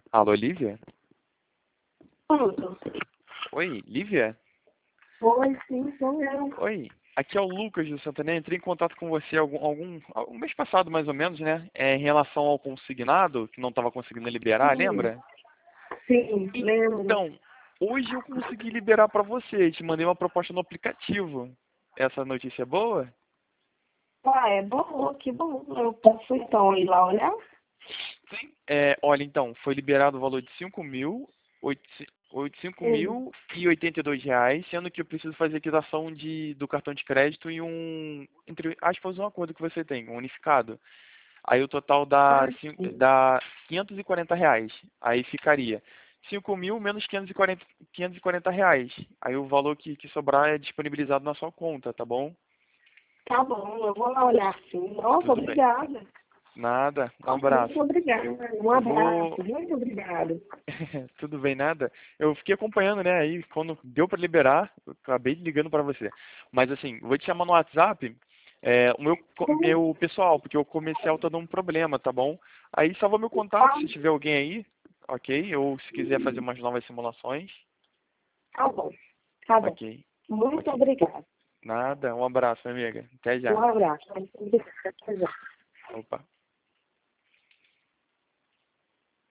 Alô, Lívia? Pronto. Oi, Lívia? Oi, sim, sou eu. Oi, aqui é o Lucas do Santander. Entrei em contato com você algum mês passado, mais ou menos, né? Em relação ao consignado, que não estava conseguindo liberar, Sim, lembra? sim, lembro. Então, hoje eu consegui liberar para você. Te mandei uma proposta no aplicativo. Essa notícia é boa? Ah, é bom, que bom. Eu posso então ir lá olhar? Sim. Olha, então, foi liberado o valor de 5 Sim. mil e R$ 82, sendo que eu preciso fazer a quitação do cartão de crédito e entre aspas, um acordo que você tem, um unificado. Aí o total dá, Ah, sim. dá R$ 540. Aí ficaria 5 mil menos R$ 540. Aí o valor que sobrar é disponibilizado na sua conta, tá bom? Tá bom, eu vou lá olhar sim. Nossa, Tudo bem. obrigada. Nada, um Nossa, muito abraço. obrigada. Um Eu vou. abraço, muito obrigada. Tudo bem, nada. Eu fiquei acompanhando, né? Aí quando deu para liberar, eu acabei ligando para você. Mas assim, vou te chamar no WhatsApp, Sim, meu pessoal, porque o comercial tá dando um problema, tá bom? Aí salva meu contato tá, se tiver alguém aí, ok? Ou se quiser fazer umas novas simulações, tá bom, tá bom. ok? Muito Ok. obrigada. Nada, um abraço, minha amiga. Até Um já. abraço. Muito obrigada. Até já. Opa.